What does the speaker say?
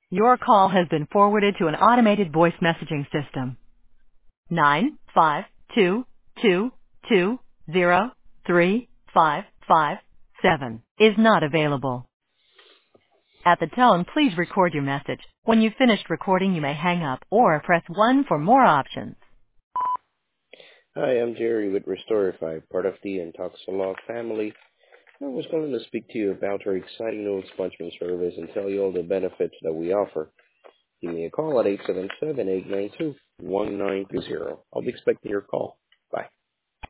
Your call has been forwarded to an automated voice messaging system. 95222035557 is not available. At the tone, please record your message. When you've finished recording, you may hang up or press 1 for more options. Hi, I'm Jerry with Restorify, part of the Intoxilog family. I was going to speak to you about our exciting new expungement service and tell you all the benefits that we offer. Give me a call at 877-892-1920. I'll be expecting your call.